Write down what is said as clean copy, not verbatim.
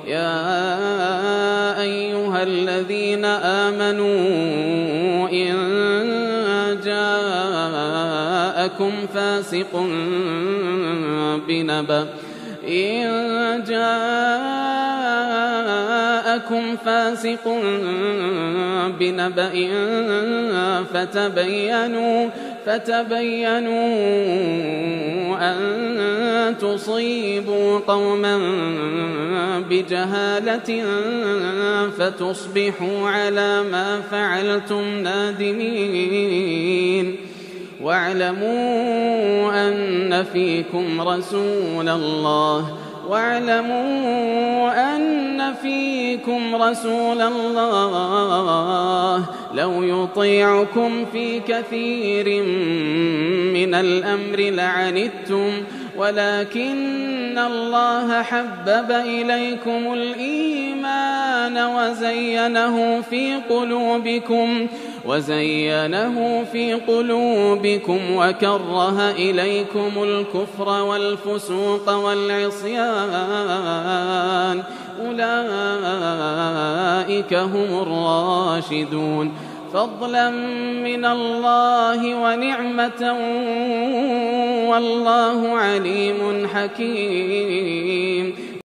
يا أيها الذين آمنوا إن جاءكم فاسق بنبأ فتبينوا أن تصيبوا قوما بجهالة فتصبحوا على ما فعلتم نادمين. واعلموا أن فيكم رسول الله لو يطيعكم في كثير من الأمر لعنتم ولكن الله حبب إليكم الإيمان وزينه في قلوبكم وكره إليكم الكفر والفسوق والعصيان أولئك هم الراشدون فضلا من الله ونعمة والله عليم حكيم.